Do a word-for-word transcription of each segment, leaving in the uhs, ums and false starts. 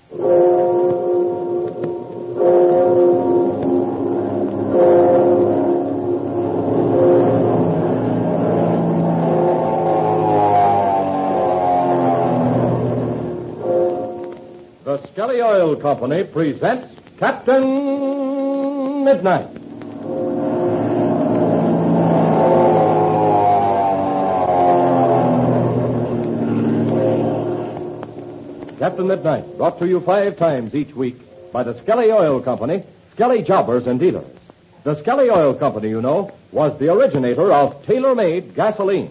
The Skelly Oil Company presents Captain Midnight. Captain Midnight, brought to you five times each week by the Skelly Oil Company, Skelly Jobbers and Dealers. The Skelly Oil Company, you know, was the originator of tailor-made gasoline.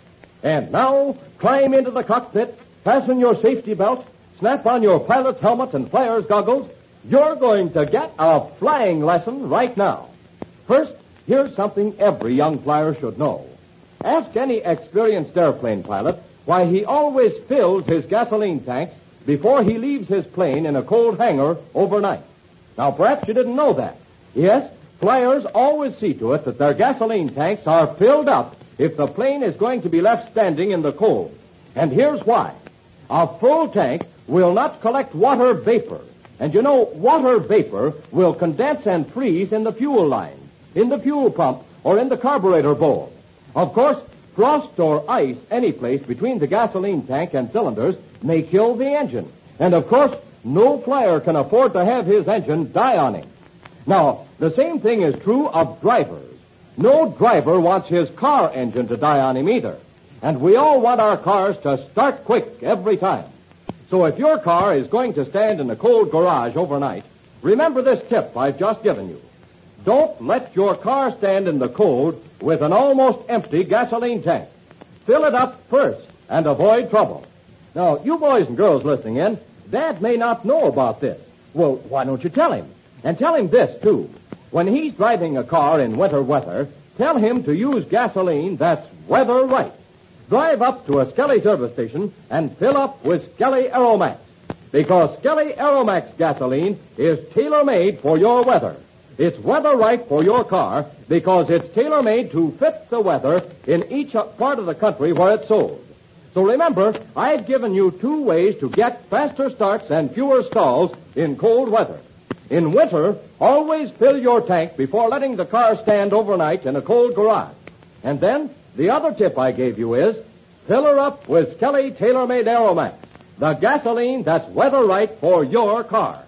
And now, climb into the cockpit, fasten your safety belt, snap on your pilot's helmet and flyer's goggles. You're going to get a flying lesson right now. First, here's something every young flyer should know. Ask any experienced airplane pilot why he always fills his gasoline tanks before he leaves his plane in a cold hangar overnight. Now, perhaps you didn't know that. Yes, flyers always see to it that their gasoline tanks are filled up if the plane is going to be left standing in the cold. And here's why. A full tank will not collect water vapor. And you know, water vapor will condense and freeze in the fuel line, in the fuel pump, or in the carburetor bowl. Of course, frost or ice any place between the gasoline tank and cylinders may kill the engine. And of course, no flyer can afford to have his engine die on him. Now, the same thing is true of drivers. No driver wants his car engine to die on him either. And we all want our cars to start quick every time. So if your car is going to stand in a cold garage overnight, remember this tip I've just given you. Don't let your car stand in the cold with an almost empty gasoline tank. Fill it up first and avoid trouble. Now, you boys and girls listening in, Dad may not know about this. Well, why don't you tell him? And tell him this, too. When he's driving a car in winter weather, tell him to use gasoline that's weather right. Drive up to a Skelly service station and fill up with Skelly Aeromax. Because Skelly Aeromax gasoline is tailor-made for your weather. It's weather right for your car because it's tailor-made to fit the weather in each part of the country where it's sold. So remember, I've given you two ways to get faster starts and fewer stalls in cold weather. In winter, always fill your tank before letting the car stand overnight in a cold garage. And then, the other tip I gave you is, fill her up with Skelly Tailor-Made Aeromax, the gasoline that's weather right for your car.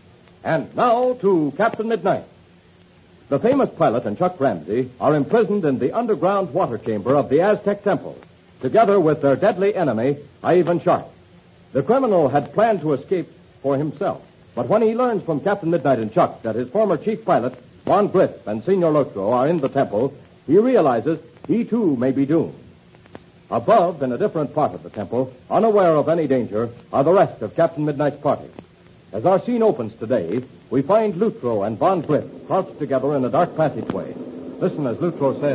And now to Captain Midnight. The famous pilot and Chuck Ramsey are imprisoned in the underground water chamber of the Aztec Temple, together with their deadly enemy, Ivan Sharp. The criminal had planned to escape for himself, but when he learns from Captain Midnight and Chuck that his former chief pilot, Von Griff, and Senor Lutro are in the temple, he realizes he too may be doomed. Above, in a different part of the temple, unaware of any danger, are the rest of Captain Midnight's party. As our scene opens today, we find Lutro and Von Griff crouched together in a dark passageway. Listen as Lutro says.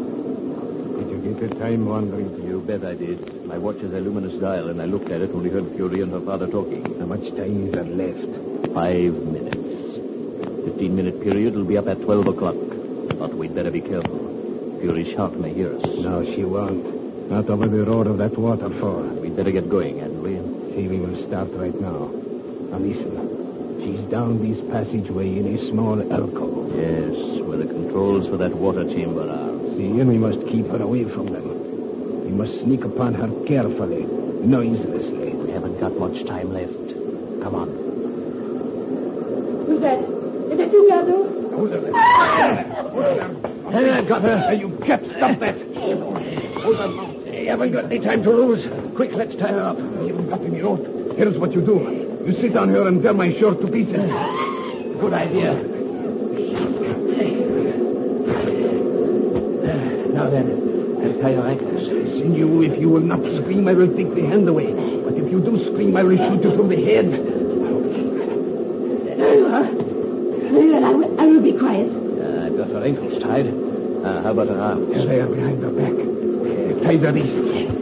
Did you get the time wandering? You bet I did. I watched the luminous dial, and I looked at it when we heard Fury and her father talking. How much time is there left? Five minutes. Fifteen-minute period will be up at twelve o'clock. But we'd better be careful. Fury Sharp may hear us. No, she won't. Not over the roar of that waterfall. We'd better get going, hadn't we? See, we will start right now. Now listen. She's down this passageway in a small alcove. Yes, where the controls for that water chamber are. See, and we must keep her away from them. We must sneak upon her carefully, noiselessly. We haven't got much time left. Come on. Who's that? Is that you, Gado? Who's that? Ah! Hey, I've got her. Hey, you cat, stop that. Hold on. You haven't got any time to lose. Quick, let's tie her up. You haven't got any rope. Here's what you do. You sit on her and tear my shirt to pieces. Good idea. Now then, I'll tie your ankles. Sinew, if you will not scream, I will take the hand away. But if you do scream, I will shoot you through the head. There you are. Very well, I will, I will be quiet. Uh, I've got her ankles tied. Uh, how about her arms? Yes, they are behind her back. Uh, tie the wrists.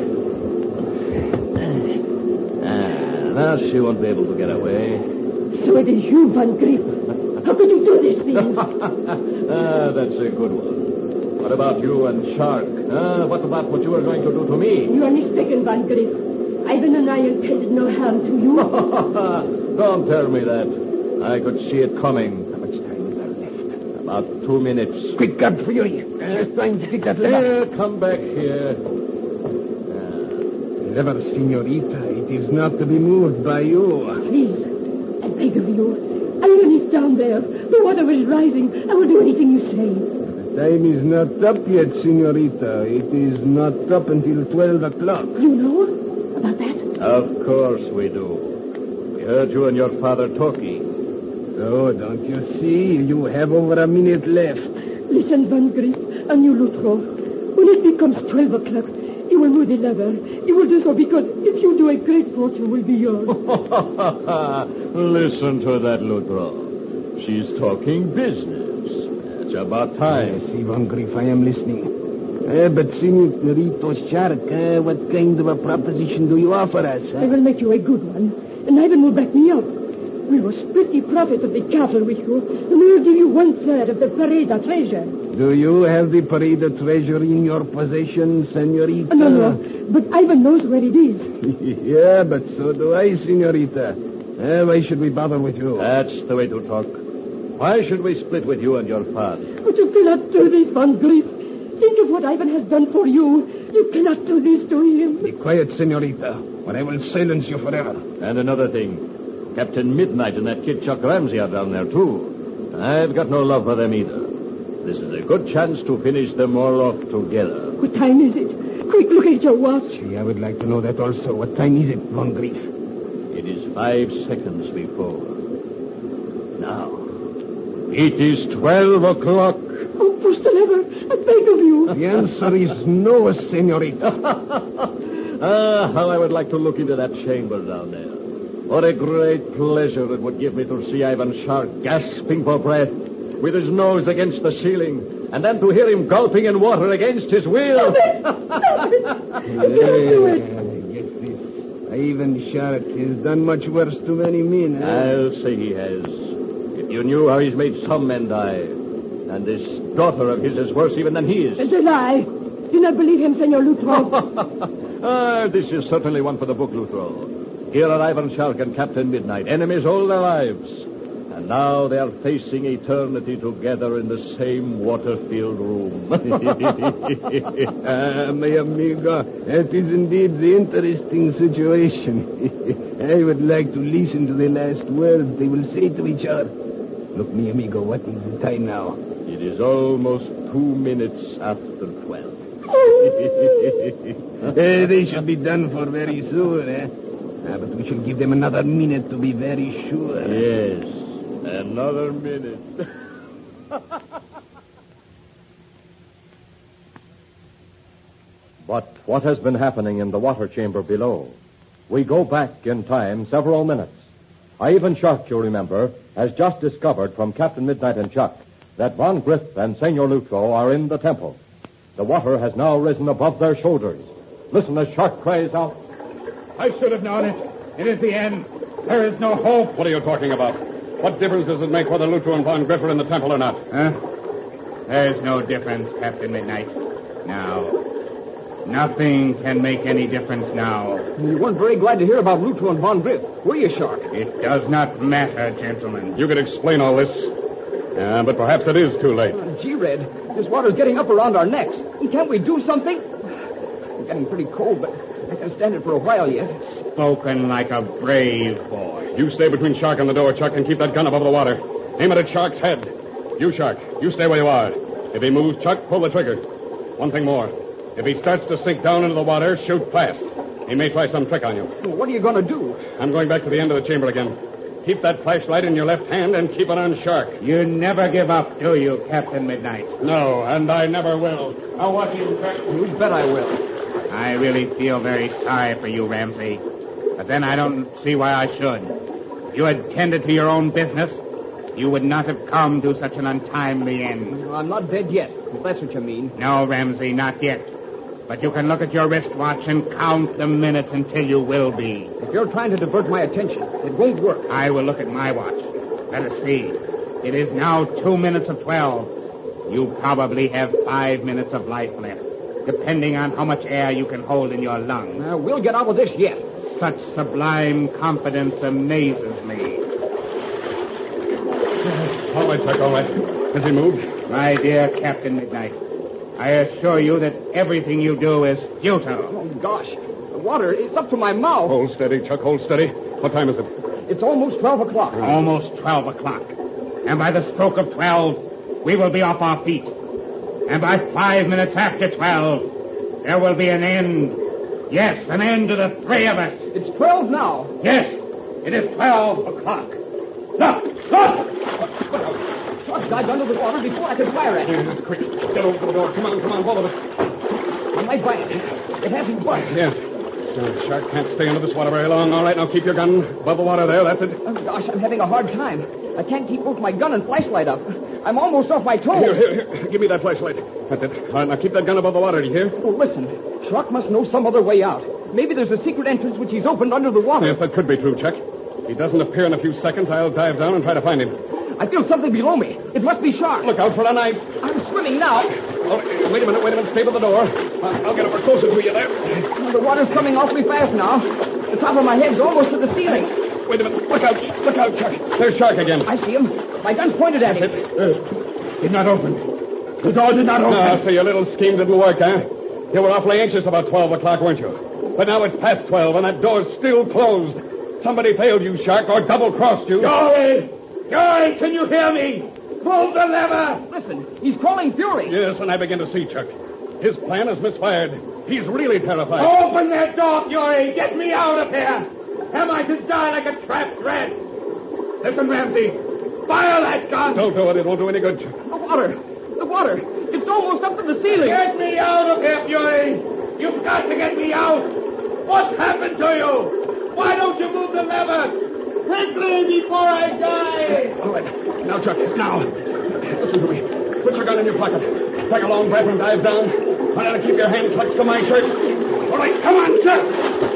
Now she won't be able to get away. So it is you, Von Griff. How could you do this thing? Ah, that's a good one. What about you and Shark? Ah, what about what you are going to do to me? You are mistaken, Von Griff. Ivan and I intended no harm to you. Don't tell me that. I could see it coming. How much time is there left? About two minutes. Quick, Godfrey. Just trying to get that lever. Here, come back here. Lever, senorita. It is not to be moved by you. Please, I beg of you. Ivan is down there. The water is rising. I will do anything you say. The time is not up yet, senorita. It is not up until twelve o'clock. You know about that? Of course we do. We heard you and your father talking. Oh, don't you see? You have over a minute left. Listen, Van Grief and you, Lutro. When it becomes twelve o'clock, you will move the lever. You will do so because if you do, a great fortune will be yours. Listen to that, Lutro. She's talking business. It's about time. Yes, Ivan Grief, I am listening. Uh, but, Senorito Shark, uh, what kind of a proposition do you offer us? I will make you a good one, and Ivan will back me up. We will split the profit of the cattle with you, and we will give you one-third of the Pareda treasure. Do you have the Pareda treasure in your possession, Senorita? No, no, but Ivan knows where it is. Yeah, but so do I, Senorita. Uh, why should we bother with you? That's the way to talk. Why should we split with you and your father? But you cannot do this, Van Grief. Think of what Ivan has done for you. You cannot do this to him. Be quiet, Senorita, or I will silence you forever. And another thing. Captain Midnight and that kid Chuck Ramsey are down there, too. I've got no love for them either. This is a good chance to finish them all off together. What time is it? Quick, look at your watch. Gee, I would like to know that also. What time is it, Van Grief? It is five seconds before. Now, it is twelve o'clock. Oh, push the lever. I beg of you. The answer is no, Senorita. Ah, how I would like to look into that chamber down there. What a great pleasure it would give me to see Ivan Shark gasping for breath with his nose against the ceiling, and then to hear him gulping in water against his will. Stop it. You cannot do it. Yes, this Ivan Shark has done much worse to many men. Huh? I'll say he has. If you knew how he's made some men die, and this daughter of his is worse even than he is. It's a lie. Do not believe him, Senor Lutro. Ah, this is certainly one for the book, Lutro. Here are Ivan Shark and Captain Midnight, enemies all their lives. And now they are facing eternity together in the same water-filled room. Ah, my amigo, that is indeed the interesting situation. I would like to listen to the last words they will say to each other. Look, mi amigo, what is the time now? It is almost two minutes after twelve. Eh, they should be done for very soon, eh? Ah, but we should give them another minute to be very sure. Yes, another minute. But what has been happening in the water chamber below? We go back in time several minutes. Ivan Shark, you remember, has just discovered from Captain Midnight and Chuck that Von Griff and Senor Lutro are in the temple. The water has now risen above their shoulders. Listen as Shark cries out. I should have known it. It is the end. There is no hope. What are you talking about? What difference does it make whether Lutro and Von Griff are in the temple or not? Huh? There's no difference, Captain Midnight. Now, nothing can make any difference now. You weren't very glad to hear about Lutro and Von Griff, were you, Shark? It does not matter, gentlemen. You could explain all this. Uh, but perhaps it is too late. Uh, gee, Red, this water's getting up around our necks. Can't we do something? I'm getting pretty cold, but I can stand it for a while yet. Spoken like a brave boy. You stay between Shark and the door, Chuck, and keep that gun above the water. Aim it at Shark's head. You, Shark, you stay where you are. If he moves, Chuck, pull the trigger. One thing more. If he starts to sink down into the water, shoot fast. He may try some trick on you. Well, what are you going to do? I'm going back to the end of the chamber again. Keep that flashlight in your left hand and keep it on Shark. You never give up, do you, Captain Midnight? No, and I never will. I'll watch you, Chuck. You bet I will. I really feel very sorry for you, Ramsey. But then I don't see why I should. If you had tended to your own business, you would not have come to such an untimely end. I'm not dead yet, if that's what you mean. No, Ramsey, not yet. But you can look at your wristwatch and count the minutes until you will be. If you're trying to divert my attention, it won't work. I will look at my watch. Let us see. It is now two minutes of twelve. You probably have five minutes of life left, depending on how much air you can hold in your lungs. Uh, we'll get out of this yet. such sublime confidence amazes me. All right, Chuck, all right. Has he moved? My dear Captain Midnight, I assure you that everything you do is futile. Oh, gosh. The water is up to my mouth. Hold steady, Chuck, hold steady. What time is it? It's almost twelve o'clock. Almost twelve o'clock. And by the stroke of twelve, we will be off our feet. And by five minutes after twelve, there will be an end. Yes, an end to the three of us. It's twelve now. Yes, it is twelve o'clock. Look, look! Chuck dived under the water before I could fire at him. Yes, quick. Get over to the door. Come on, come on, both of us. I'm right by it. It hasn't budged. Yes. No, Shark can't stay under this water very long. All right, now keep your gun above the water there. That's it. Oh, gosh, I'm having a hard time. I can't keep both my gun and flashlight up. I'm almost off my toes. Here, here, here. Give me that flashlight. That's it. All right, now keep that gun above the water, do you hear? Oh, listen. Shark must know some other way out. Maybe there's a secret entrance which he's opened under the water. Yes, that could be true, Chuck. If he doesn't appear in a few seconds, I'll dive down and try to find him. I feel something below me. It must be Shark. Look out for a knife. I'm swimming now. Oh, wait a minute, wait a minute. Stay by the door. I'll, I'll get over closer to you there. The water's coming awfully fast now. The top of my head's almost to the ceiling. Wait a minute. Look out. Look out, Chuck. There's Shark again. I see him. My gun's pointed at him. Did not open. The door did not open. Ah, so your little scheme didn't work, huh? You were awfully anxious about twelve o'clock, weren't you? But now it's past twelve, and that door's still closed. Somebody failed you, Shark, or double-crossed you. Joey! Joey, can you hear me? Pull the lever! Listen, he's calling fury. Yes, and I begin to see, Chuck. His plan is misfired. He's really terrified. Open that door, Fury! Get me out of here! Am I to die like a trapped rat? Listen, Ramsey. Fire that gun! Don't do it. It won't do any good, Chuck. The water. The water. It's almost up to the ceiling. Get me out of here, Fury! You've got to get me out! What's happened to you? Why don't you move the lever? Quickly before I die! All right. Now, Chuck, now. Listen to me. Put your gun in your pocket. Take a long breath and dive down. I gotta keep your hand clutched to my shirt. All right, come on, Chuck!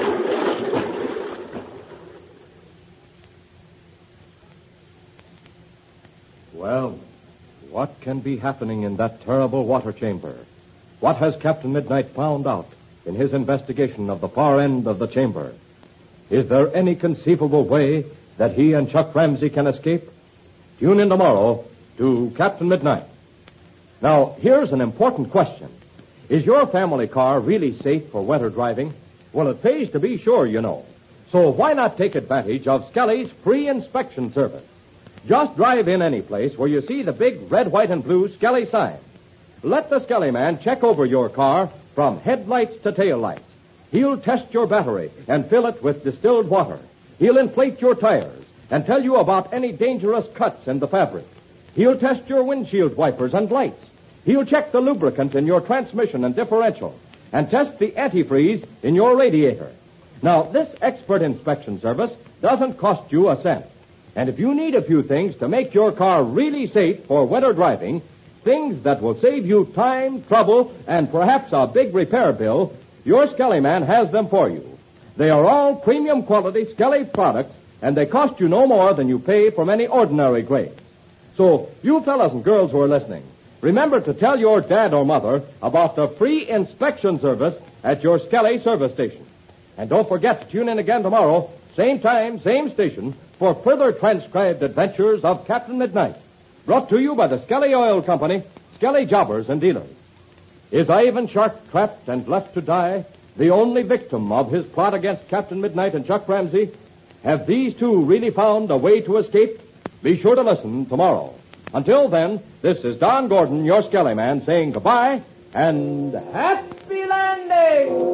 Well, what can be happening in that terrible water chamber? What has Captain Midnight found out in his investigation of the far end of the chamber? Is there any conceivable way that he and Chuck Ramsey can escape? Tune in tomorrow to Captain Midnight. Now, here's an important question. Is your family car really safe for winter driving? Well, it pays to be sure, you know. So why not take advantage of Skelly's free inspection service? Just drive in any place where you see the big red, white, and blue Skelly sign. Let the Skelly man check over your car from headlights to taillights. He'll test your battery and fill it with distilled water. He'll inflate your tires and tell you about any dangerous cuts in the fabric. He'll test your windshield wipers and lights. He'll check the lubricant in your transmission and differential and test the antifreeze in your radiator. Now, this expert inspection service doesn't cost you a cent. And if you need a few things to make your car really safe for winter driving, things that will save you time, trouble, and perhaps a big repair bill, your Skelly man has them for you. They are all premium quality Skelly products, and they cost you no more than you pay from any ordinary grade. So, you fellas and girls who are listening, remember to tell your dad or mother about the free inspection service at your Skelly service station. And don't forget to tune in again tomorrow, same time, same station, for further transcribed adventures of Captain Midnight. Brought to you by the Skelly Oil Company, Skelly Jobbers and Dealers. Is Ivan Shark trapped and left to die, the only victim of his plot against Captain Midnight and Chuck Ramsey? Have these two really found a way to escape? Be sure to listen tomorrow. Until then, this is Don Gordon, your Skelly man, saying goodbye and happy landing!